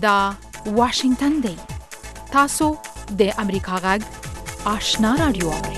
دا واشنگتن دی. تاسو د امریکا غږ آشنا رادیو اورئ.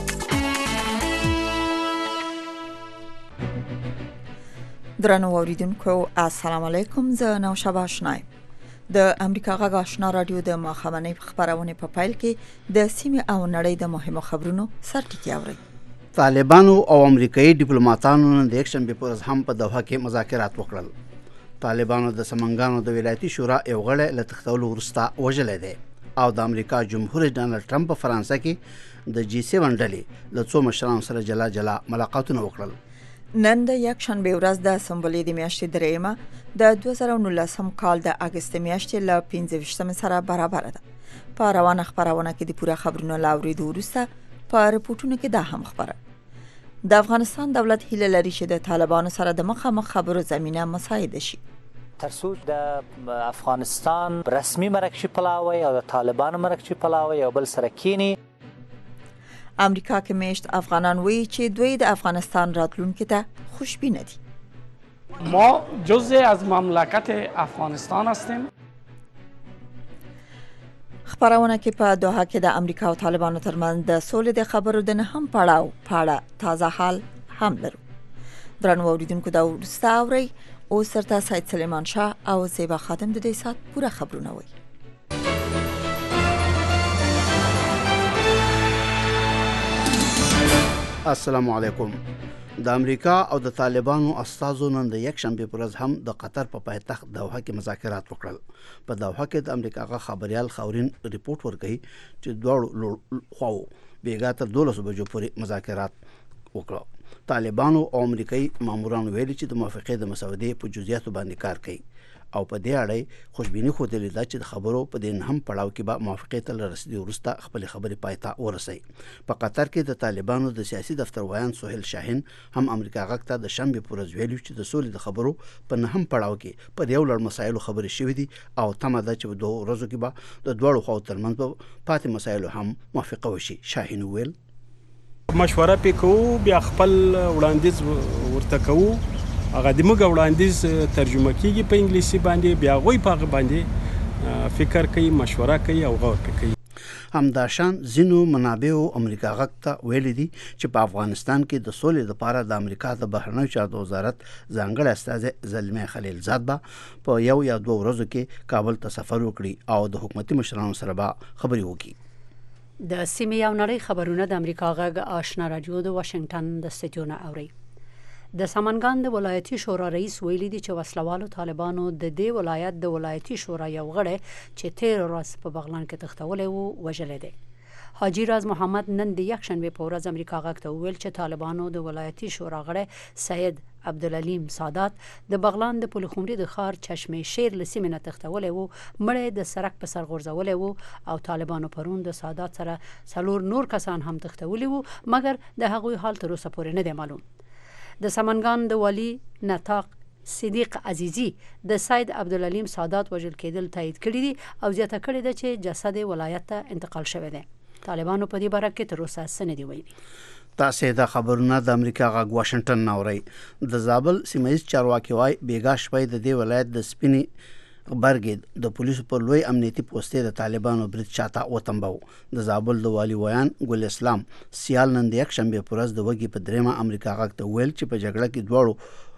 درنو اوریدونکو السلام علیکم. زه نوشابه آشنایم. د امریکا غږ آشنا رادیو د ماښامنۍ خبرونه په پیل کې د سیمې او نړۍ د مهمو خبرونو سرټکی اورئ. طالبانو او امریکایي ډیپلوماټانو نن د یکشنبه پر ورځ هم په دوحه کې مذاکرات وکړل. طالبانو د سمنګانو د ولایتي شورا یو غړی له تښتولو وروسته وژلی دی او د امریکا جمهور رئیس ډانلډ ټرمپ په فرانسه کې د G7 ډلې له څو مشرانو سره جلا جلا ملاقاتونه وکړل. نن د یکشنبه ورځ د سمبولې د میاشتې دریمه د 2019 کال د اگست میاشتې له 15 سره برابر ده. په روانه خبرونه کې د پوره خبرونو لاوریدو وروسته په رپورټونو کې دا هم خبره. د افغانستان دولت هیله لري چې د طالبانو سره د مخامخ خبرو زمينه مساعده شي. ترڅو د افغانستان رسمي مرکزي پلاوی او د طالبانو مرکزي پلاوی یو بل سره کینی. امریکا کې میشت افغانان وایي چې دوی د افغانستان راتلونکي ته خوشبین دي. ما جزء از مملکت افغانستان هستیم. خبرونه کې په دوحه کې د امریکا او طالبانو ترمنځ د سولې د خبرو د نه هم پړاو پاړه تازه حال هم لرو. درنو اوریدونکو دا وروسته اورئ. او سرته سید سلیمان شاه او زیبا خادم د دې سات پوره خبرونه وایي. السلام علیکم. د امریکا او د طالبانو استازو نن د یکشنبه پر ورځ هم د قطر په پایتخت دوحه کې مذاکرات وکړل. په دوحه کې د امریکا خبريال خاورین ریپورت ورکړي چې دواړو خواو بیګا تر 12 بجو پورې مذاکرات وکړل. طالبانو او امریکایي مامورانو ویلي چې د موافقې د مسودې په جزئیاتو باندې کار کوي او په دې اړه خوشبیني خوده لیدا چې د خبرو په دې هم پړاو کې به موافقې ته رسیدي ورسته خپل خبرې پایته ورسي. په قطر کې د طالبانو د سیاسي دفتر وایان سهیل شاهین هم امریکا غږ ته د شنبه پر ورځ ویلي چې د سولې د خبرو په نه هم پړاو کې پر یو لړ مسایلو خبرې شوې دي او تمه ده چې په دوه ورځو کې به د دوړو خو ترمنځ پاتې مسایلو هم موافقه وشي. شاهین ویل مشوره پکو بیا خپل وړاندیز ورته کوو. هغه د موږ وړاندیز ترجمه کیږي په انګلیسي باندې، بیا غوي په باندې فکر کوي، مشوره کوي او غور کوي. همداشان زینو منابع امریکا غږ ته ویل دي چې په افغانستان کې د سولې لپاره د امریکا د بهرنیو چارو وزارت ځانګړی استازی زلمي خلیل زاد به په یو یا دوه ورځو کې کابل ته سفر وکړي او د حکومتي مشرانو سره به خبرې وکړي. د سیمې او نړۍ خبرونه د امریکا غږ آشنا رادیو د واشنگټن د سټډیو نه اوري. د سمنګان د ولایتي شورا رئیس ویلي دی چې وسلوالو طالبانو د دې ولایت د ولایتي شورا یو غړی چې 13 ورځې په بغلان کې تښتولی و وژلی دی. حاجی راز محمد نن د یکشنبه په ورځ امریکا غږ ته وویل چې طالبانو د ولایتي شورا غړی سید عبدالعلیم سادات د بغلان د پلخمري د ښار چشمه شیر له سیمې نه تښتولی و، مړی د سړک په سر غورځولی و او طالبانو پرون د سادات سره 4 نور کسان هم تښتولي وو، مګر د هغوی حال تر اوسه پورې نه دی معلوم. د سمنګان د والی نطاق صدیق عزیزی د سید عبدالعلیم سادات وژل کېدل تایید کړی دی او زیاته کړی ده چې جسد ولایت ته انتقال شوی دی. طالبانو په دې باره کې تر اوسه څه نه دي ویلي. تاسې د خبرونه د امریکا غږ واشنگټن نه اورئ. د زابل سیمه ییز چارواکي وایي بیګا شپې د دې ولایت د سپینې برګید د پولیسو پر لوی امنیتي پوسټې د طالبانو برید شاته وتمبو. د زابل د والی ویان ګل اسلام سیال نن د یکشنبه پر ورځ د وګي په دریمه امریکا غږ ته ویل چې په جګړه کې دواړو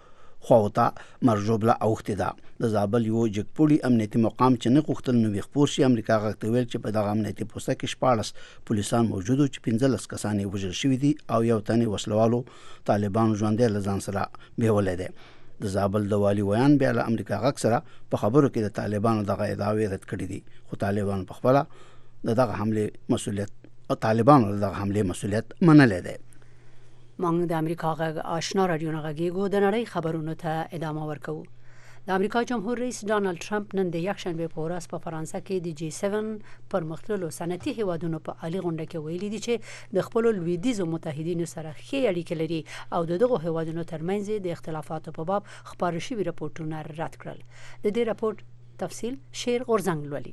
خواوته مرجوبله اوختي ده. د زابل یو جګپوړي امنیتي مقام چې نه غوښتل نو خبر شي امریکا غږ ته ویل چې په دغه امنیتي پوسټه کې 14 پولیسان موجود او چې 15 کسان یې وژل شوي دي او یو تنې وسلوالو طالبانو ژوندې لزان سره بیولې ده. د زابل د والی ویان بیا له امریکا غږ سره په خبرو کې د طالبانو دغه ادعاوې رد کړې دي، خو طالبانو په خپل دغه حمله مسؤلیت او طالبانو دغه حمله مسؤلیت منلې ده. موږ د امریکا غږ آشنا رادیو نه غږیږو. د نړۍ خبرونو ته ادامه ورکوو. د امریکا جمهور رئیس ډانلډ ټرمپ نن د یکشنبه په ورځ په فرانسه کې د G7 پرمختللو صنعتي هیوادونو په عالی غونډه کې ویلي دي چې د خپل لویدیځو متحدینو سره ښې اړیکې لري او دغه هیوادونو ترمنځ د اختلافاتو په باب خبرو شوي راپورټونه رد کړل. د دې راپورټ تفصیل شیر غورزنګ لولي.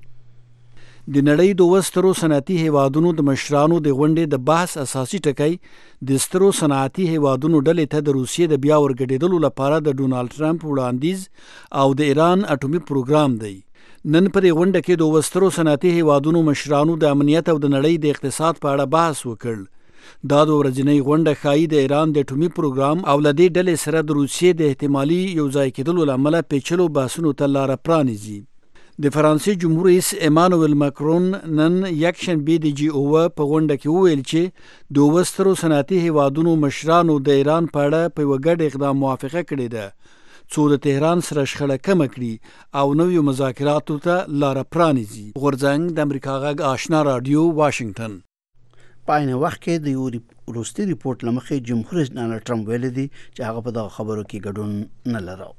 د نړۍ د وسترو صنعتي هیوادونو د مشرانو د غونډې د بحث اساسي ټکی د سترو صنعتي هیوادونو ډلې ته د روسیې د بیا ورګډېدلو لپاره د ډونالډ ټرمپ وړاندیز او د ایران اټومي پروګرام دی. نن په دې غونډه کې د وسترو صنعتي هیوادونو مشرانو د امنیت او د نړۍ د اقتصاد په اړه بحث وکړ. دا د ورځنۍ غونډه ښایي د ایران د اټومي پروګرام او له دې ډلې سره د روسیې د احتمالي یو ځای کېدلو له امله پیچلو بحثونو ته لاره پرانیزي. د فرانسې جمهور رئیس ایمانوئل ماکرون نن یکشنبه د جی او په غونډه کې وویل چې د وسترو صنعتي هیوادونو مشرانو د ایران په اړه په یوه ګډ اقدام موافقه کړې ده څو د تهران سره شخړه کمه کړي او نویو مذاکراتو ته لاره پرانیزي. غورځنګ د امریکا غږ آشنا رادیو واشنگټن. په عین وخت کې د یو وروستي ریپورت له مخې جمهور رئیس ډانلډ ټرمپ ویلي دي چې هغه په دغه خبرو کې ګډون نه لري.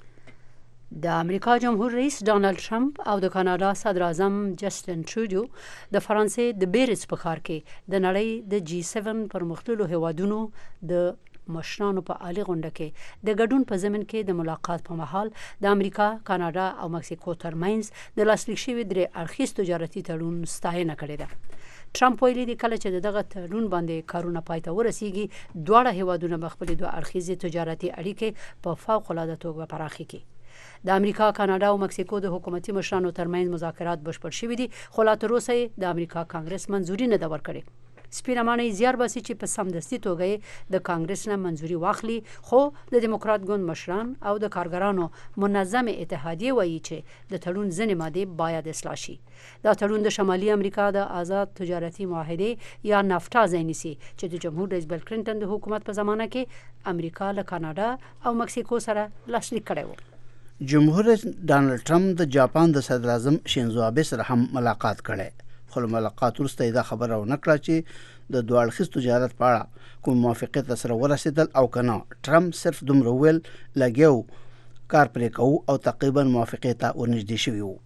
د امریکا جمهور رئیس ډانلډ ټرمپ او د کاناډا صدر اعظم جسټن ټروډو د فرانسې د بیرز په ښار کې د نړۍ د جی 7 پرمختللو هیوادونو د مشرانو په عالی غونډه کې د ګډون په ضمن کې د ملاقات په مهال د امریکا، کاناډا او مکسیکو ترمنځ د لاسلیک شوي درې اړخیز تجارتي تړون ستاینه کړې ده. ټرمپ ویلي دی کله چې دغه تړون باندې کارونه پای ته ورسیږي دواړه هیوادونه به خپلې دوه اړخیزې تجارتي اړیکې په فوق العاده توګه پراخې کړي. د امریکا، کاناډا او مکسیکو د حکومتي مشرانو ترمنځ مذاکرات بشپړ شوي دي خو لا تر اوسه د امریکا کانګرس منځوري نه ده ورکړې. سپینه ماڼۍ زیار باسي چې په سمدستي توګه د کانګرس نه منځوري واخلي خو د دیموکرات ګوند مشران او د کارګرانو منظم اتحادیه وایي چې د تړون ځینې مادې باید اصلاح شي. دا تړون د شمالي امریکا د آزاد تجارتي معاهدې یا نافټا ځای نیسي چې د جمهور رئیس بل کلینټن د حکومت په زمانه کې امریکا له کاناډا او مکسیکو سره لاسلیک کړی و. جمهور رئیس ډانلډ ټرمپ د جاپان د صدر اعظم شینزو آبه سره هم ملاقات کړي خو ملاقات وروسته دا خبره ونه کړه چې د دوه اړخیز تجارت په اړه کوم موافقت سره ورسېدل او کنه. ټرمپ صرف دومره ویل لګیو کار پرې کوو او تقریبا موافقت ته ورنږدې شوي وو.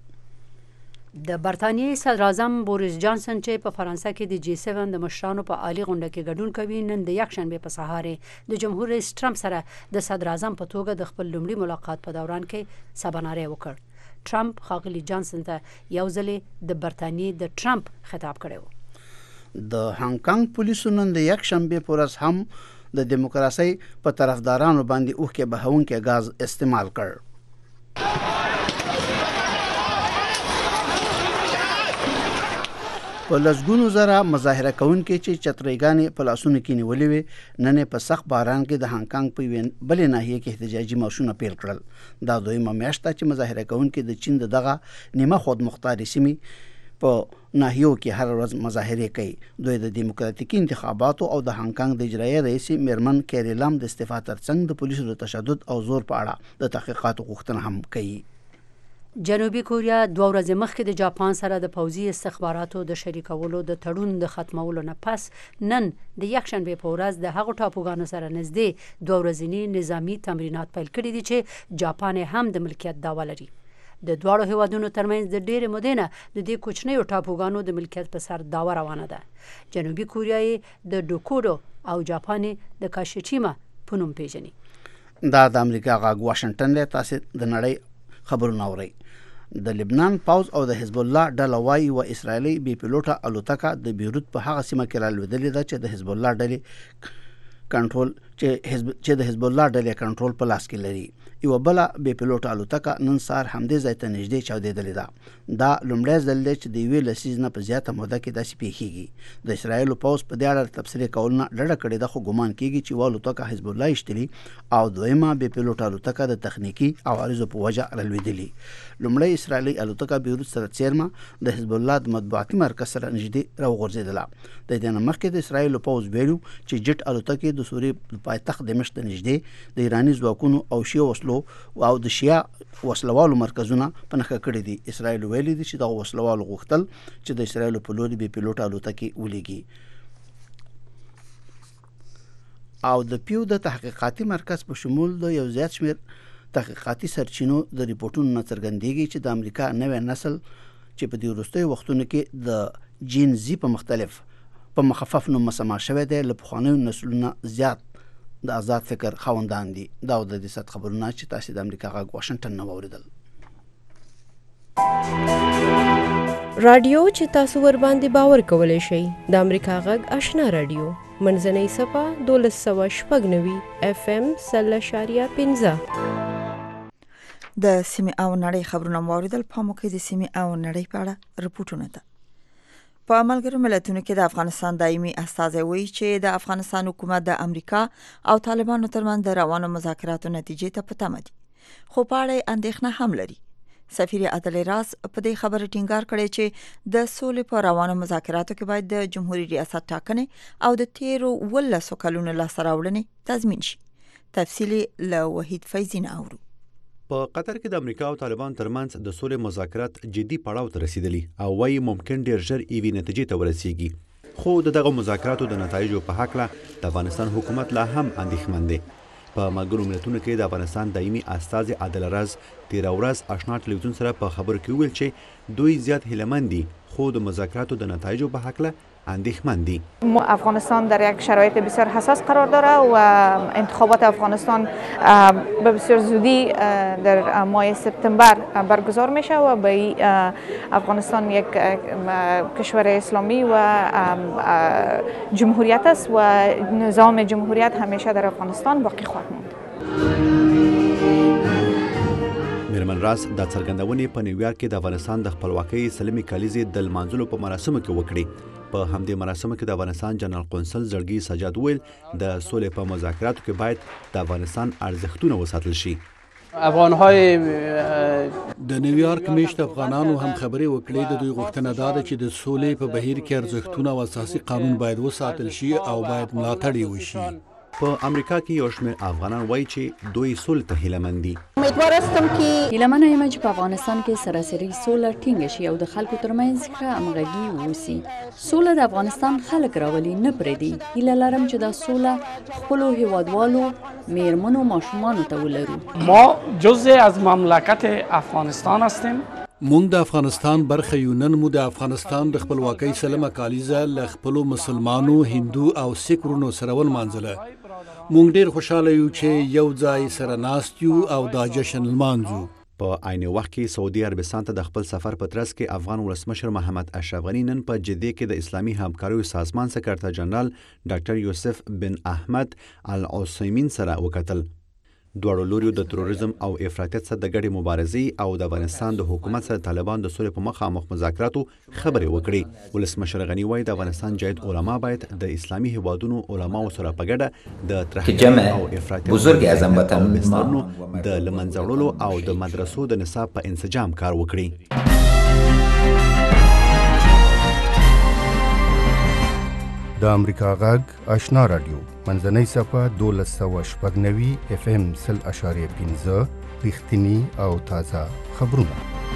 د برتانیې صدر اعظم بوریس جانسن چې په فرانسه کې د جی 7 د مشرانو په عالی غونډه کې ګډون کوي نن د یکشنبه په سهار د جمهور رئیس ټرمپ سره د صدر اعظم په توګه د خپل لومړي ملاقات په دوران کې سباناری وکړ. ټرمپ ښاغلي جانسن ته یو ځل د برتانیې د ټرمپ خطاب کړی و. د هانګ کانګ پولیسو نن د یکشنبه په ورځ هم د دیموکراسي په طرفدارانو باندې اوښکې بهونکي غاز استعمال کړ. په لسګونو زره مظاهره کوونکي چې چتريګانې په لاسونو کې نیولې وي نن په سخت باران کې د هانګ کانګ په بلې ناحیه کې احتجاجي مارشونه پیل کړل. دا دویمه میاشت چې مظاهره کوونکي د چین دغه نیمه خود مختار سیمې په ناحیو کې هر ورځ مظاهره کوي. دوی د دیموکراتیکي انتخاباتو او د هانګ کانګ د اجرایي رئیس میرمن کیری لام د استعفا ترڅنګ د پولیسو د تشدد او زور په اړه د تحقیقاتو غوښتنه هم کوي. جنوبي کوریا 2 ورځې مخکې د جاپان سره د پوځي استخباراتو د شریکولو د تړون د ختمولو نه پس نن د یکشنبه په ورځ د هغو ټاپوګانو سره نږدې 2 ورځني نظامی تمرینات پیل کړي دي چې جاپان هم د ملکیت دعوه لري. د دواړو هیوادونو ترمنځ د ډېرې مودې نه د دې کوچنیو ټاپوګانو د ملکیت په سر دعوه روانه ده. جنوبي کوریا د ډوکوډو او جاپان د کاشیچیما په نوم پیژني. دا د امریکا غږ واشنگټن له تاسو د نړۍ خبرونه اورئ. د لبنان پاوز او د حزب الله ډله وايي و اسرایلی بي پيلوټه الوتکه د بیروت په هغه سیمه کې رالوېدلې ده چې د حزب الله ډلې کنټرول چې د حزب الله ډلې کنټرول په لاس کې لري. یو بل بي پيلوټه الوتکه نن سهار همدې ځای ته نږدې چاودېدلې ده. دا لومړی ځل دی چې د یوې لسیزې نه په زیاته موده کې داسې پیښیږي. د اسرایلو پاوز په دې اړه تبصرې کول نه ډډه کړې ده خو ګمان کیږي چې الوتکه حزب الله اشتري او دویمه بي پيلوټه الوتکه د تخنیکی عوارضو په وجه رالوېدلې. لومړی اسرایلی الوتکه بیروت سره څیرمه د حزب الله د مطبوعاتي مرکز سره نږدې راوغورځېدله. د دې نه مخکې د اسرایلو پاوز ویلو چې جټ الوتکې د سوریې د پایتخت دمشق نږدې د ایراني ځواکونو او شیعه وسلو او د شیعه وسلوالو مرکزونه په نښه کړي دي. اسرایل ویلي دي چې دغه وسلوالو غوښتل چې د اسرایلو په لوري بي پيلوټه الوتکې ولېږي. او د پیو د تحقیقاتي مرکز په شمول د یو زیات شمېر تحقیقاتي سرچینو د ریپورتونو نه څرګندېږي چې د امریکا نوی نسل چې په دې وروستیو وختونو کې د جین زی په مخفف نوم مسما شوی دی له پخوانیو نسلونو زیات د آزاد فکر خاوندان دي. دا د دې ست خبرونه چې تاسو د امریکا غږ واشنگټن نه واوریدل. رادیو چې تاسو ور باندې باور کولای شئ د امریکا غږ آشنا رادیو منځنۍ صفه 1290 FM 0.15. د سیمې او نړۍ خبرونه واوریدل. په موقع د سیمې او نړۍ په اړه رپورټونه ده. په ملګرو ملتونو کې د افغانستان دایمي استازی وایي چې د افغانستان حکومت د امریکا او طالبانو ترمنځ د روانو مذاکراتو نتیجې ته په تمه دي، خو په اړه اندېښنه هم لري. سفیر عادل راز په دې خبره ټینګار کړی چې د سولې په روانو مذاکراتو کې باید د جمهوریت ریاست ټاکنې او د تیرو 12 کلونو لاسته راوړنې تضمین شي. تفصیلی له وحید فیضین اورو. په قطر کې د امریکا او طالبان ترمنځ د سولې مذاکرات جدي پړاو ته رسیدلي او وايي ممکن ډیر ژر ایوي نتیجې ته ورسیږي، خو دغه مذاکراتو د نتایجو په حق له د افغانستان حکومت لا هم اندېښمن دی. په ملګرو ملتونو کې د افغانستان دایمي استازی عادل راز تیر ورځ آشنا ټلویزیون سره په خبرو کې ویل چې دوی زیات هیله‌مند دي، خو د مذاکراتو د نتایجو په حق له اندېښمن دي. افغانستان در یک شرایط بسیار حساس قرار داره و انتخابات افغانستان به بسیار زودی در ماه سپتامبر برگزار میشه و به افغانستان یک کشور اسلامی و جمهوریت است و نظام جمهوریت همیشه در افغانستان باقی خواهد ماند. میرمن راز د څرګندونې په نیویارک کې د افغانستان د خپلواکۍ سلمي کالیزې د لمانځلو په مراسمو کې وکړي. په همدې مراسمو کې د افغانستان جنرال قونسل زړګي سجاد ویل د سولې په مذاکراتو کې باید د افغانستان ارزښتونه وساتل شي. افغانهای د نیویارک میشت افغانانو هم خبرې وکړې. د دوی غوښتنه دا ده چې د سولې په بهیر کې ارزښتونه او اساسي قانون باید وساتل شي او باید ملاتړ یې وشي. په امریکا کې یو شمېر افغانان وایي چې دوی سولې ته هیله‌مند دي. امیدوار هستم که هیله‌منه یم چې په افغانستان کې سراسري سوله ټینګه شي او د خلکو ترمنځ ښه همغږي ووسي. سوله د افغانستان خلک راولي، نه پردي. هیله لرم چې دا سوله خپلو هیوادوالو میرمنو ماشومانو ته ولرو. ما جزء از مملکت افغانستان هستیم. مونږ د افغانستان برخه یو. نن مو د افغانستان د خپلواکۍ سلمه کالیزه له خپلو مسلمانو، هندو او سیک ورونو سره ولمانځله. مونږ ډیر خوشاله یو چې یو ځای سره ناست یو او دا جشن لمانځو. په عین وخت کې سعودي عربستان ته د خپل سفر په ترڅ کې افغان ولسمشر محمد اشرف غني نن په جدې کې د اسلامي همکاریو سازمان سکرټر جنرال ډاکټر یوسف بن احمد العثیمین سره وکتل. دواړو لوريو د تروریزم او افراطیت سره د ګډې مبارزې او د افغانستان د حکومت سره طالبان د سولې په مخامخ مذاکراتو خبرې وکړي. ولسمشر غني وایي د افغانستان جاید علما باید د اسلامي هیوادونو علماو سره په ګډه د ترهګرۍ او افراطیت بزرګ اعظم وطن د لمنځه وړلو او د مدرسو د نصاب په انسجام کار وکړي. د امریکا غږ آشنا رادیو منځنۍ صفحه 1290 FM 0.5 رښتینی او تازه خبرونه.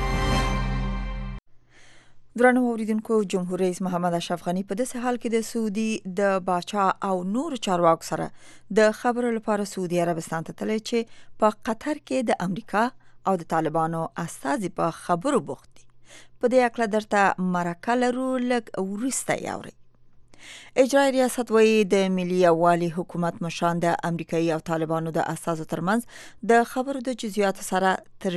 درنو اوریدونکو، جمهور رئیس محمد اشرف غني په داسې حال کې د سعودي د باچا او نور چارواکو سره د خبرو لپاره سعودي عربستان ته تللی چې په قطر کې د امریکا او د طالبانو استازي په خبرو بوخت دي. په دې اړه درته مرکه لرو، لږ وروسته یاورئ. اجرای ریاست وایي د ملي یووالي حکومت مشران د امریکایي او طالبانو د اساسو ترمنځ د خبرو د جزئیاتو سره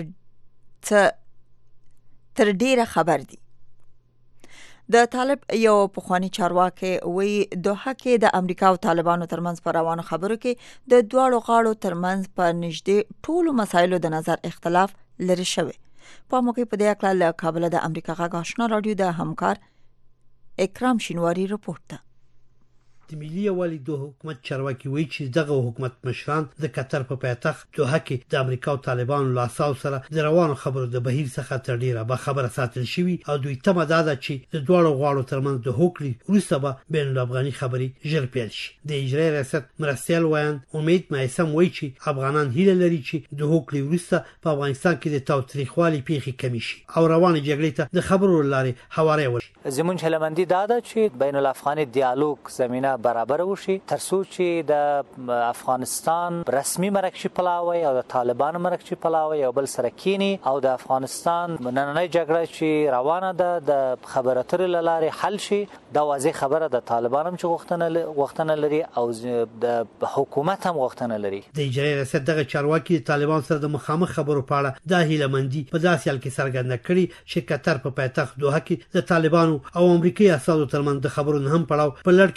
تر ډیره خبر دي. د طالب یو پخوانی چارواکي وایي دوحه کې د امریکا او طالبانو ترمنځ په روانو خبرو کې د دواړو غاړو ترمنځ په نږدې ټولو مسایلو د نظر اختلاف لري شوی. په موقع په دې اړه له کابل د امریکا غږ آشنا رادیو د همکار اکرام شینواری رپورت ده. د ملي یووالي د حکومت چارواکي وایي چې دغه حکومت مشران د قطر په پایتخت دوحه کې د امریکا او طالبانو له اساسو سره د روانو خبرو د بهیر څخه تر ډیره به خبره ساتل شوی او دوی تمه ده چې د دواړو غاړو ترمنځ د هوکړې وروسته به بین الافغاني خبرې ژر پیل شي. د اجرای ریاست مرستیال وایي امید مایسم وایي چې افغانان هیله لري چې د هوکړې وروسته په افغانستان کې د تاوتریخوالي پیښې کمې شي او روانه جګړې ته د خبرو لارې هواری وشي. زمونږ هیله‌مندي دا ده چې بین الافغاني دیالوګ زمينه برابر وشي ترڅو چې د افغانستان رسمي مرکشي پلاوي او د طالبان مرکشي پلاوي او بل سره کینی او د افغانستان نننۍ جګړه چې روانه ده د خبرو اترو لارې حل شي. دا واضح خبره د طالبانم چې غوښتنه لري او د حکومت هم غوښتنه لري. د اجرای ریاست دغه چارواکي د طالبان سره د مخامخ خبرو په اړه د هیله‌مندي په داسې حال کې څرګنده کړي چې قطر په پایتخت دوحه کې د طالبانو او امریکایي اساسو ترمنځ د خبرو نه هم پړاو په لړ کې نن هم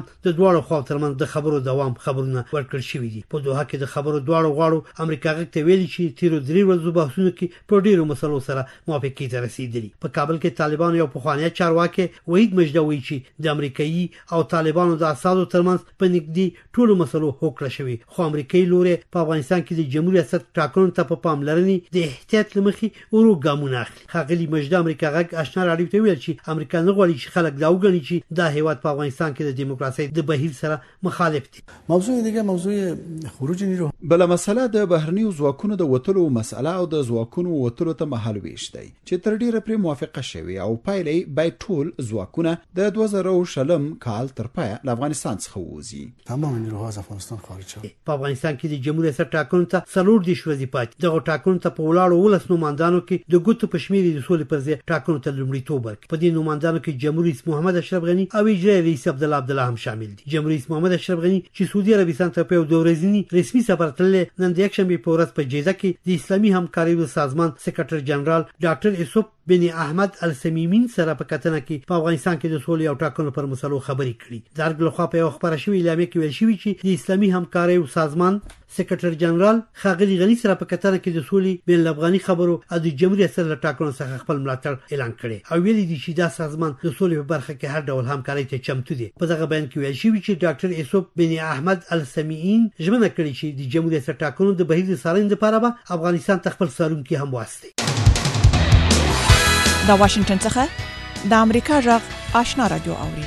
د دواړو خواو ترمنځ د خبرو دوام خبرونه ورکړل شوې دي. په دوحه کې د خبرو دواړو غواړو امریکا غږ ته ویلي چې تیرو 3 ورځو بحثونو کې په ډیرو مسلو سره موافقې ته رسیدلي. په کابل کې طالبان یو پخوانی چارواکي وحید مجدوي چې د امریکایي او طالبانو د اساسو ترمنځ په نږدې ټولو مسلو هوکړه شوی، خو امریکایي لوري په افغانستان کې د جمهوریت ریاست ټاکنو ته په پاملرنې د احتیاط لمخې ورو ګامونه اخلي. ښاغلي مجد امریکا غږ آشنا راډیو ته ویل چې امریکا نه غواړي چې خلک دا وګڼي چې دا هیواد په افغانستان کې د دیموکراسي د بهیر سره مخالف دي. موضوع دیگه موضوع خروج نیرو بل مسله د بهرنیو ځواکونو د وټلو مسله او د ځواکونو وټلو ته مهال ویش دی چې تر ډیره پرې موافقه شوی او پایلې بای ټول ځواکونه د 2020 کال تر پای له افغانستان څخه ووزي. تمام نیروها از افغانستان خارج شول. په افغانستان کې د جمهوریت ریاست ټاکنو ته څلور دي شوې پاتې. دغه ټاکنو ته په ولاړو ولس نوماندانو کې د ګوتو په شمیر د سولې پر ځای ټاکنو ته لومړیتوب ورکړي. په دې نوماندانو کې جمهوریت رئیس محمد اشرف غنی او اجرایي رئیس عبدالله هم شامل دي. جمهوریت رئیس محمد اشرف غنی چې سعودي عربستان ته په دوه ورځنی رسمي سفر تللی، نن د یکشنبه په ورځ په جیزه کې د اسلامي همکارۍ سازمان سکرټر جنرال ډاکټر یوسف بن احمد السمیمین سره په کتنه کې په افغانستان کې د سولې او ټاکنو پر مسلو خبرې کړې. د ارګ لخوا په خبره شوې اعلامیه کې ویل شوی چې د اسلامي همکارۍ سازمان سکرټر جنرال ښاغلي غنی سره په کتنه کې د سولې بین الافغاني خبرو او د جمهوریت سره ټاکنو څخه خپل ملاتړ اعلان کړي او ویلي دي چې دا سازمان د سولې په برخه کې هر ډول همکارۍ ته چمتو دي. په دغه بیان کې ویل شوی چې ډاکټر یوسف بن احمد السمیمین ژمنه کړې چې د جمهوریت سره ټاکنو د بهیر د څارنې لپاره به افغانستان ته خپل څارونکي هم واستي. د واشنگټن څخه د امریکا غږ آشنا رادیو اوري.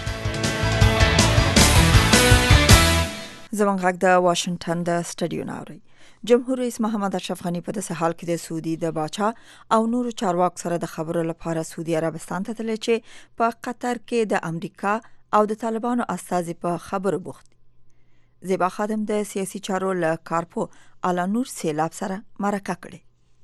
زمونږ غږ د واشنگټن د سټډیو ناوړي. جمهور رئیس محمد اشرف غنی په داسې حال کې د سعودي د باچا او نورو چارواکو سره د خبرو لپاره سعودي عربستان ته تللی چې په قطر کې د امریکا او د طالبانو استازي په خبرو بوخت. زیبا خادم د سیاسي چارو له کارپو علانور سیلاب سره مرکه کړي.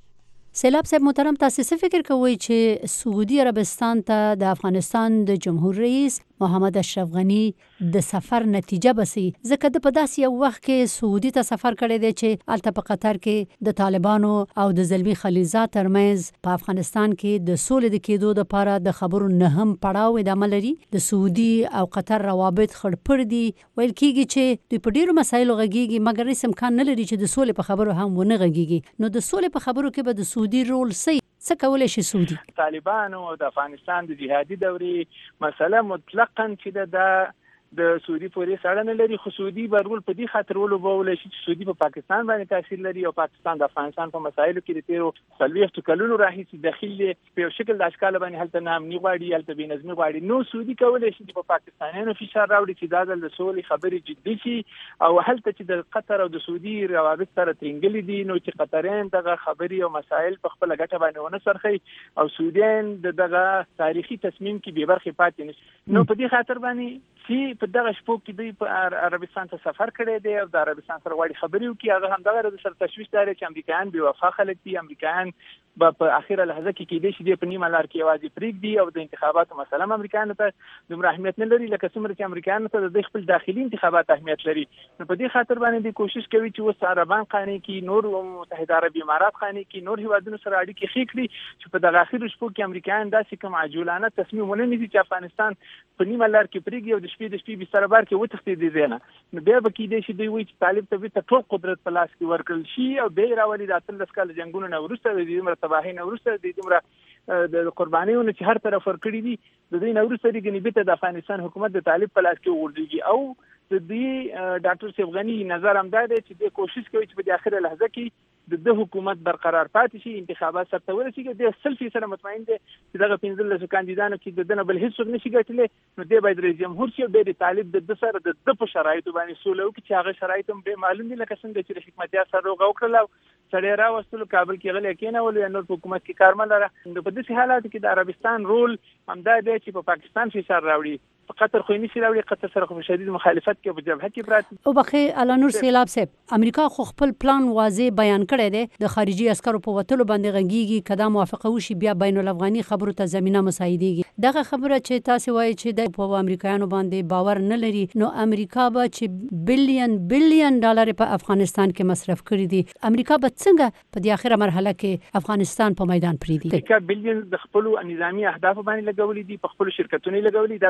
سیلاب صاحب محترم، تاسو څه فکر کوئ چې سعودي عربستان ته د افغانستان د جمهور رئیس محمد اشرف غنی د سفر نتیجه بسی؟ ځکه د په داسې یو وخت کې سعودي ته سفر کړی دی چې الته په قطر کې د طالبانو او د زلمی خلیلزاد ترمنځ په افغانستان کې د سولې د کېدو لپاره د خبرو نه هم پړاو ادامه لري. د سعودي او قطر روابط خړپړ دي، ویل کېږي چې دوی په ډیرو مسایلو غږیږي مګر هیڅ امکان نه لري چې د سولې په خبرو هم ونه غږیږي. نو د سولې په خبرو کې به د سعودي رول څه کولای شي سعودي؟ طالبان او د افغانستان د جهادي دورې مسله مطلقاً چې د سعودي پورې سره نه لري، خو سعودي به رول په دې خاطر ولوبولی شي چې سعودي په پاکستان باندې تاثیر لري او پاکستان د افغانستان په مسایلو کې د تیرو 40 کلونو راهیسې داخلي په یو شکل د اشکال باندې هلته نامني غواړي، هلته بې نظمي غواړي. نو سعودي کولی شي چې په پاکستانیانو فشار راوړي چې دا د سولې خبرې جدي شي او هلته چې د قطر او د سعودي روابط سره ترنګلي دي، نو چې قطریان دغه خبرې او مسایل په خپل ګټه باندې ونه سرخي او سعودیان دغه تاریخي تصمیم کې به برخه پاتې نشي. نو په دې خاطر باندې چې په دغه شپو کې دوی په عربستان ته سفر کړی دی او د عربستان سره غواړي خبرې وکړي. هغه هم دغه د سر تشویش لري چې امریکایان بې وفا خلک دي، امریکایان په اخیره لحظه کې کېدای شي په نیمه لار کې یوازې پرېږدي او د انتخاباتو مسله هم امریکایانو ته دومره اهمیت نه لري لکه څومره چې امریکایانو ته د خپل داخلي انتخابات اهمیت لري. نو په دې خاطر باندې دوی کوشش کوي چې اوس عربان قانع کړي، نور متحده عرب امارات قانع کړي، نور هیوادونو سره اړیکې ښې کړي چې په دغه اخیرو شپو کې امریکایان داسې کوم عاجلانه تصمیم ونه نیسي چې افغانستان په نیمه لار کې پرېږدي او د شپې بستر بار کې وتښتي دي ځنه. نو بیا به کېدای شي دوی وایي چې طالب ته بیرته ټول قدرت په لاس کې ورکړل شي او بیا راولي د 18 کال جنګونو نه وروسته د دومره تباهۍ نه وروسته د دومره د قربانیونو چې هر طرف ورکړي دي د دوی نه وروسته د ګنې د افغانستان حکومت د طالب په لاس کې وغورځېږي او د دې ډاکټر صاحب غنی نظر هم دا دی چې د کوشش کوي چې په اخره لحظه کې د حکومت برقرار پاتې شي، انتخابات سره ورسیږي. د 100% مطمئن دي چې دغه 15 کاندیدانو کې د دنه بل هیڅ څوک نشي ګټلی. نو دی باید رئیس جمهور شي د طالب د سره د په شرایطو باندې سوله وکړي چې هغه شرایط هم به معلوم دي لکه څنګه چې حکمتیار سره وکړل او سړی راوستلو کابل کې غلې کېنول یا نور حکومت کې کارمل لره. نو په دې حالات کې د عربستان رول همدا دی چې په پاکستان فشار راوړي، په قطر خو نشي راوړي، قطر سره خو شدید مخالفت کې په جبهه کې پراته. او بخې علانور سیلاب صاحب، امریکا خو خپل پلان واضح بیان کړی دی د خارجي عسکرو په وتلو باندې غږیږي، کدا موافقه وشي بیا بین الافغاني خبرو ته زمينه مساعدېږي. دغه خبره چې تاسو وایي چې د په امریکایانو باندې باور نه لري، نو امریکا به چې بلین ډالر په افغانستان کې مصرف کړی دي، امریکا به څنګه په دې اخره مرحله کې افغانستان په میدان پریږدي؟ امریکا بلین د خپل نظامی اهداف باندې لګولې دي، په خپل شرکتونو لګولې، د افغانستان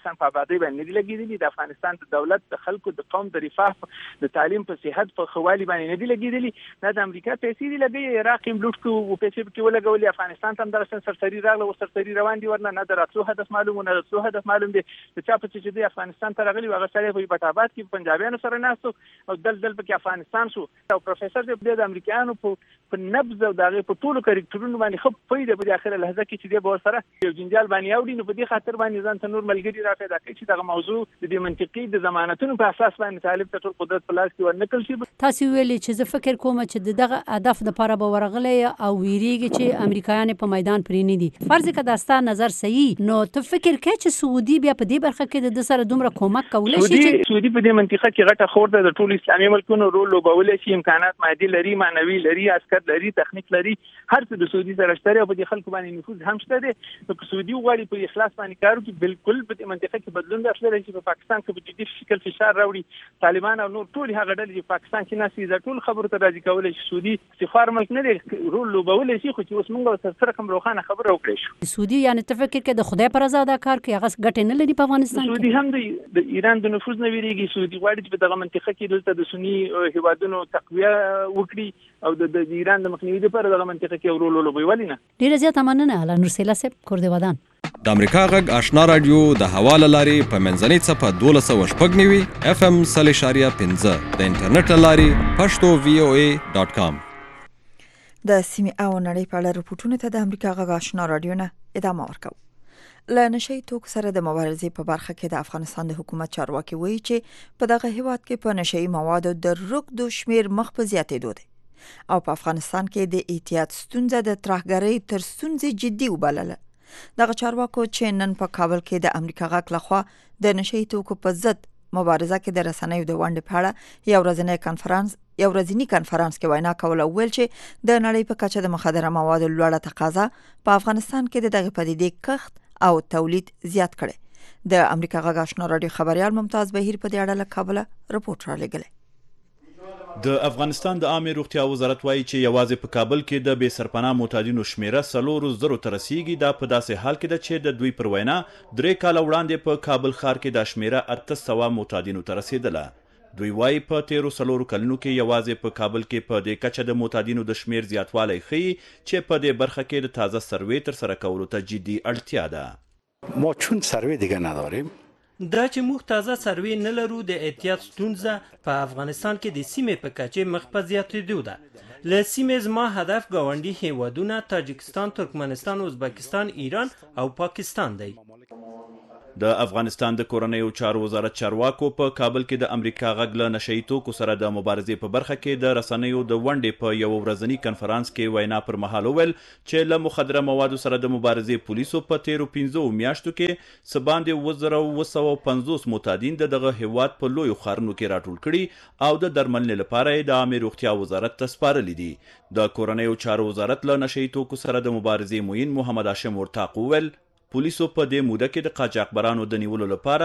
افغانستان په آبادی باندې نه لګیدلی، د افغانستان د دولت د خلکو د قوم د رفاه د تعلیم په صحت په خوالي باندې نه دی لګیدلی. دا د امریکا پیسې دی لګي، عراق هم لوټ کو او پیسې کې ولګولې، افغانستان ته هم درسن سرسری راغله او سرسری روان دي، ورنه نه دراتلو هدف معلوم نه دراتلو هدف معلوم دي. چې په چې دی افغانستان ته راغلی هغه سره په بټاباد کې پنجابیانو سره ناستو او دل په افغانستان شو. او پروفیسور د امریکایانو په نبض او دغه په ټولو کریکټرونو باندې خو پیدا په اخره لحظه کې چې دی به سره یو جنجال باندې اوړي، نو په دې خاطر باندې ځان ته نور ملګری را پیدا کوي چې دغه موضوع د منطقي د ضمانتونو په اساس باندې طالب ته ټول قدرت په لاس کې ورنکل شي. تاسو ویلي چې زه فکر کوم چې دغه هدف د لپاره به ورغلی او ویریږي چې امریکایان په میدان پرې نه دي. فرض کړه دا ستاسو نظر صحیح، نو ته فکر کوې چې سعودي بیا په دې برخه کې د سره دومره کومک کولی شي چې سعودي په دې منطقه کې غټه خور ده، د ټول اسلامي ملکونو رول لوبولی شي، امکانات مادي لري، معنوي لري، عسكر لري، تخنیک لري، هر څه د سعودي سره شته او په دې خلکو باندې نفوذ هم شته دی. نو سعودي غواړي په اخلاص باندې کار وکړي، بالکل په دې منطقه کې بدلون راتللی چې په پاکستان کې په جدي شکل فشار راوړي، طالبان او نور ټول هغه ډلې چې پاکستان کې ناسي دا ټول خبرو ته راځي کولای شي سعودي استخبار ملک نه دی رول لوبولی شي، خو چې اوس موږ سره کوم روښانه خبره وکړی شو. سعودي یعنی ته فکر کې د خدای پر رضا دا کار کوي، هغه ګټه نه لري په افغانستان کې. سعودي هم د ایران د نفوذ نه ویریږي، سعودي غواړي چې په دغه منطقه کې دلته د سنی هیوادونو تقویه وکړي او د ایران د مخنیوي لپاره دغه منطقه کې رول لوبوي. ولې نه؟ ډیره زیاته مننه اعلی نورسیلا صاحب کور دی ودان. د امریکا غږ آشنا رادیو د حواله لاري په منځنۍ صفه 1290 FM 3.15 د انټرنیټ لاري pashto.voa.com. د سیمې او نړۍ په اړه رپورټونه ته د امریکا غږ آشنا رادیو نه ادامه ورکوو. له نشئی توکو سره د مبارزې په برخه کې د افغانستان د حکومت چارواکي وایي چې په دغه هیواد کې په نشئی موادو د رکدو شمیر مخ په زیاتېدو دی او په افغانستان کې د احتیاط ستونزه د ترهګرۍ تر ستونزې جدي وبلله. دغه چارواکو چې نن په کابل کې د امریکا غږ لخوا د نشئی توکو په ضد مبارزه کې د رسنیو د ونډې په اړه یو ورځنی کنفرانس کې وینا کوله او ویل چې د نړۍ په کچه د مخدره موادو لوړه تقاضا په افغانستان کې د دغه پدیدې کښت او تولید زیات کړي. د امریکا غږ آشنا رادیو خبريال ممتاز بهیر په دې اړه له کابل رپورټ را لګلې. د افغانستان د عامه روغتیا وزارت وایي چې یوازې په کابل کې د بې سرپناه معتادینو شمیره 400 ته رسیږي. دا په داسې حال کې ده چې د دوی پر وینا 3 کاله وړاندې په کابل ښار کې د شمیره 800 معتادینو ته رسیدله. دوی وایي په تیرو 4 کلونو کې یوازې په کابل کې په دې کچه د معتادینو د شمیر زیاتوالی ښیي چې په دې برخه کې د تازه سروې تر سره کولو ته جدي اړتیا ده. ما چون سروې دیگه نداریم دا چې موږ تازه سروې نه لرو د احتیاط ستونزه په افغانستان کې د سیمې په کچه مخ په زیاتېدو ده. له سیمې زما هدف ګاونډي هیوادونه تاجکستان، ترکمنستان، ازبکستان، ایران او پاکستان دی. د افغانستان د کورنیو چارو وزارت چارواکو په کابل کې د امریکا غږ له نشئی توکو سره د مبارزې په برخه کې د رسنیو د ونډې په یو ورځنی کنفرانس کې وینا پر مهال وویل چې له مخدره موادو سره د مبارزې پولیسو په تیرو 15 میاشتو کې څه باندې 1950 معتادین دغه هیواد په لویو ښارونو کې راټول کړي او د درملنې لپاره د عامه روغتیا وزارت ته سپارلي دي. د کورنیو چارو وزارت له نشئی توکو سره د مبارزې موین محمد هاشم ورتاق وویل پولیسو په دې موده کې د قاچاقبرانو د نیولو لپاره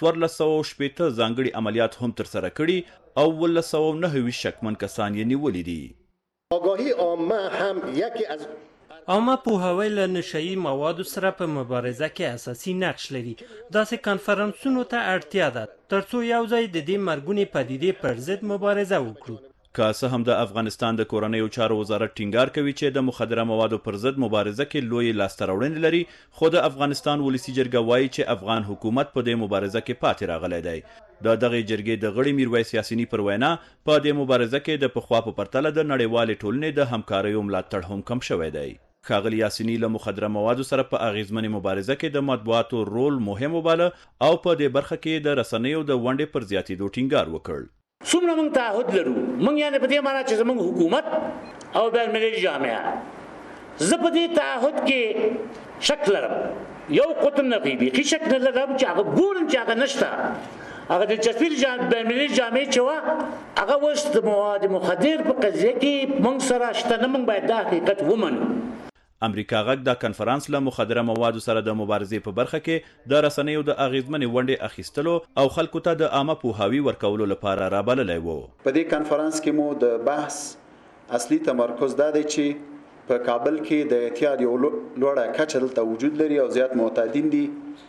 1460 ځانګړي عملیات هم ترسره کړي او 1990 شکمن کسان یې نیولي دي. آگاهی عامه هم یکی از عامه پوهاوی له نشئی موادو سره په مبارزه کې اساسي نقش لري. داسې کنفرانسونو ته اړتیا ده ترڅو یو ځای د دې مرګونې پدیدې پر ضد مبارزه وکړو. که څه هم د افغانستان د کورنیو چارو وزارت ټینګار کوي چې د مخدره موادو پر ضد مبارزه کې لوی لاسته راوړنې لري، خو د افغانستان ولسی جرګه وایي چې افغان حکومت په دې مبارزه کې پاتې راغلی دی. د دغه جرګې د غړي میرویس یاسینی پر وینا په دې مبارزه کې د پخوا په پرتله د نړیوالې ټولنې د همکاریو ملاتړ هم کم شوی دی. ښاغلي یاسینی له مخدره موادو سره په اغیزمنې مبارزه کې د مطبوعاتو رول مهم وباله او په دې برخه کې د رسنیو د ونډې پر زیاتېدو ټینګار وکړ. څومره موږ تعهد لرو، موږ یعنې په دې معنا چې زموږ حکومت او بین المللي جامعه زه په دې تعهد کې شک لرم، یو قطن نه بیخي شک نه لرم چې هغه ګورم چې هغه نشته. هغه دلچسپي بین المللي جامعې چې وه هغه اوس د مواد مخدر په قضیه کې موږ سره شته نه، موږ باید دا حقیقت ومنو. امریکا غږ د کنفرانس له مخدره موادو سره د مبارزې په برخه کې د رسنیو د اغیزمنې ونډې اخیستلو او خلکو ته د عامه پوهاوي ورکولو لپاره رابللی وو. په دې کنفرانس کې مو د بحث اصلي تمرکز دا دی چې په کابل کې د اعتیاد یو لوړه کچه دلته وجود لري او زیات معتادین دي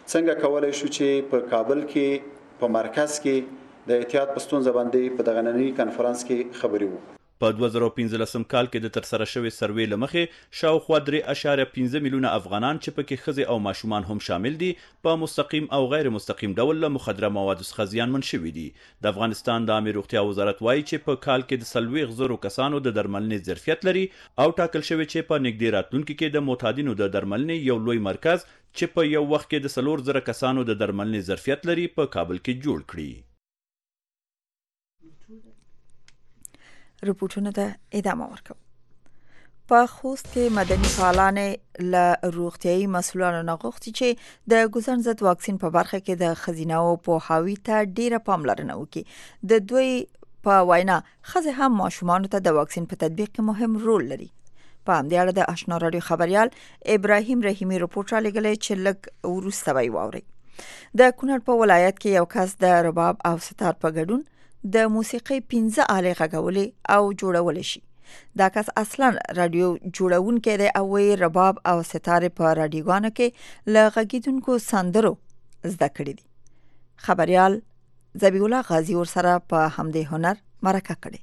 څنګه کولای شو چې په کابل کې په مرکز کې د احتیاط په ستونزه باندې په دغه ننني کنفرانس کې خبرې وکړو. په 2015 کال کې د ترسره شوی سروې لمخې شاوخوا 3.5 میلیونه افغانان چې پکې ښځې او ماشومان هم شامل دي په مستقیم او غیر مستقیم ډول له مخدره موادو څخه زیانمن شوي دي. د افغانستان د عامه روغتیا وزارت وایي چې په کال کې د 40,000 کسانو د درملنې ظرفیت لري او ټاکل شوی چې په نږدې راتلونکي کې د معتادینو د درملنې یو لوی مرکز چې په یو وخت کې د 4,000 کسانو د درملنې ظرفیت لري په کابل کې جوړ کړي. رپورټونه ته ادامه ورکوم. په خوست کې مدني فعالان له روغتيایي مسؤلانو نه غوښتي چې د ګوزن ضد واکسین په برخه کې د ښځینه او پوهاوي ته ډیره پاملرنه وکړي. د دوی په وینا ښځې هم ماشومانو ته د واکسین په تطبیق کې مهم رول لري. په همدې اړه د آشنا رادیو خبريال ابراهیم رحیمی رپورټ را لګلې چې لږ وروسته به واوري. د کونړ په ولایت کې یو کس د رباب او ستار په ګډون د موسیقي 15 آلې غږولې او جوړولې شي. دا کس اصلا رادیو جوړونکی دی او رباب او ستار په رادیوګانو کې له غږیدونکو سندرو زده کړې دي. خبريال ذبیح الله غازی ور سره په همدې هنر مرکه کړي.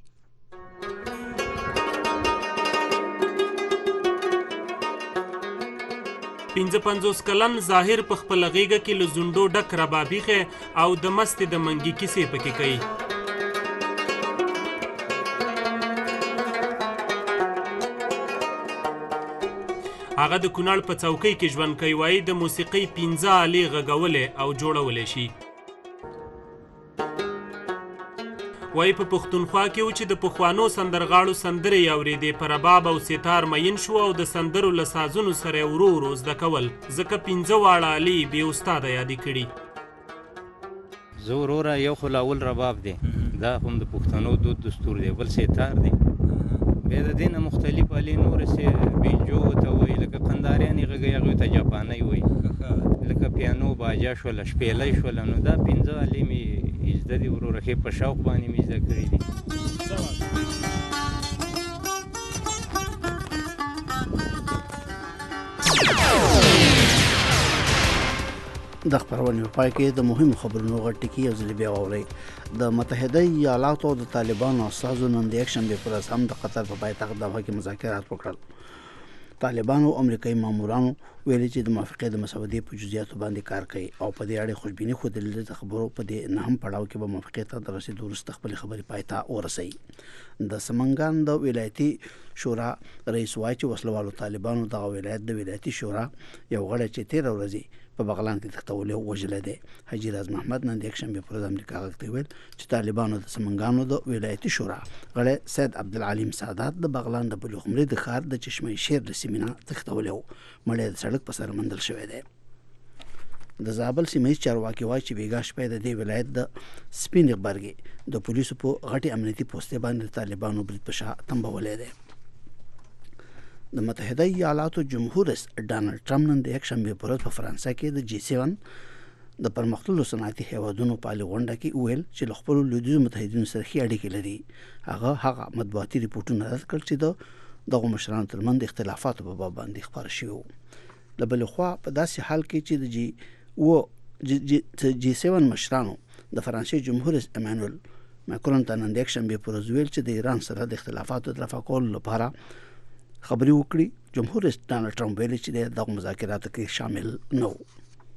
55 کلن ظاهر په خپل غیږه کې له زوندو ډک ربابیخه او د مست د منګي کیسې پکې کوي. هغه د کونړ په چوکۍ کې ژوند کوي. وایي د موسیقۍ 15 آلې غږولې او جوړولې شي. وایي په پښتونخوا کې و چې د پخوانو سندرغاړو سندرې یې اورېدې، په رباب او ستار مین شو او د سندرو له سازونو سره ورو ورو زده کول، ځکه 15 واړه آلې بې استاده یادې کړي. زه وروره یو خو لاول رباب دی، دا هم د پښتنو دود دستور دی، بل ستار دی. بیا د دې نه مختلف آلې نورې چې بیجو ته وایي، لکه قنداریانې غږوي هغوی ته جاپانۍ وایي، لکه پیانو باجا شوله شپېلۍ شوله. نو دا 15 آلې مې زده دي وروره، ښې په شوق باندې مې زده کړي دي. د خبرونې په پای کې د مهمو خبرونو غټ ټکي یو ځل بیا واورئ. د متحده ایالاتو د طالبانو استازو نن د یکشنبې پر ورځ هم د قطر په پایتخت دوحه کې مذاکرات وکړل. طالبانو او امریکایي مامورانو ویلي چې د موافقې د مسودې په جزئیاتو باندې کار کوي او په دې اړه خوشبیني ښودلې. د خبرو په دې نه هم پړاو کې به موافقې ته د رسېدو وروسته خپلې خبرې پای ته ورسوي. د سمنګان د ولایتي شورا رئیس وایي چې وسلوالو طالبانو دغه ولایت د ولایتي شورا یو غړی چې 13 ورځې په بغلان کې تختولې وژل دی. حاجي راز محمد نن د یکشنبې پر ورځ امریکا غږ ته ویل چې طالبانو د سمنګانو د ولایتي شورا غړی سید عبدالعلیم سادات د بغلان د بلوغمري د ښار د چشمه شیر د سیمې نه تختولی و. مړی د سړک په سر موندل شوی دی. د زابل سیمه ییز چارواکي وایي چې بیګا شپه د دې ولایت د سپین غبرګي د پولیسو په غټي امنیتي پوستې باندې طالبانو برید په شا تنبولی دی. د متحده ایالاتو جمهور رئیس ډانلډ ټرمپ نن د یکشنبې پر ورځ په فرانسه کې د G7 د پرمختللو صنعتي هیوادونو په عالي غونډه کې وویل چې له خپلو لویدیځو متحدینو سره ښې اړیکې لري. هغه مطبوعاتي ریپورټونه رد کړل چې دغو مشرانو ترمنځ د اختلافاتو په باب باندې خپاره شوي وو. له بلې خوا په داسې حال کې چې د G7 مشرانو د فرانسې جمهور رئیس ایمانوئل ماکرون ته نن د یکشنبې پر ورځ ویل چې د ایران سره د اختلافاتو د رفع کولو لپاره خبرې وکړي. جمهور رئیس ډانلډ ټرمپ ویلي چې دغه مذاکراتو کې شامل نه و.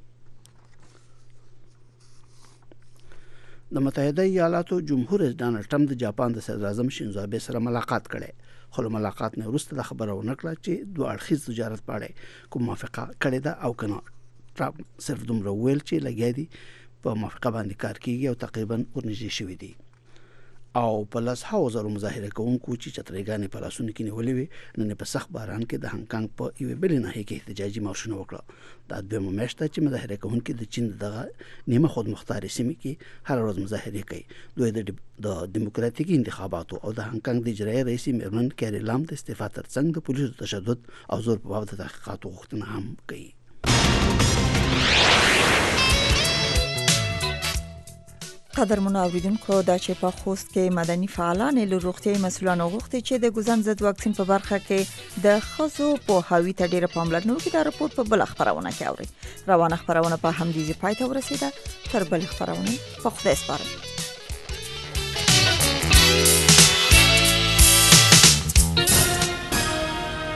د متحده ایالاتو جمهور رئیس ډانلډ ټرمپ د جاپان د صدر اعظم شینزو آبه سره ملاقات کړي، خو له ملاقات نه وروسته د خبره ونه کړه چې دوه اړخیز تجارت په اړه کوم موافقه کړې ده او که نه. ټرمپ صرف دومره ویل چې لګیا دي په موافقه باندې کار کیږي او تقریبا ورنږدې شوي دي. او په 100,000 مظاهره کوونکو چې چترېګانې په لاسونو کې نیولې وې نن په سخت باران کې د هانګ کانګ په یوې بلې ناحیې کې احتجاجي مارشونه وکړه. دا دویمه میاشت ده چې مظاهره کوونکي د چین دغه نیمه خودمختارې سیمې کې هر ورځ مظاهرې کوي. دوی د دیموکراتیکي انتخاباتو او د هانګ کانګ د اجرایي رئیس میرمن کیری لام د استعفا ترڅنګ د پولیسو تشدد او زور په باب د تحقیقاتو غوښتنه هم کوي. قدرمن اوریدونکو دا چې په خوست کې مدني فعالان له روغتيایي مسولانو غوښتي چې د ګوزن ضد واکسین په برخه کې د خزو په هاوی ته ډیره پاملرنه وکړي. دا راپور په بل خبرونه کې اوري. روانه خبرونه په همدې ځای پای ته ورسیده. تر بل خبرونه په خدای سپارم.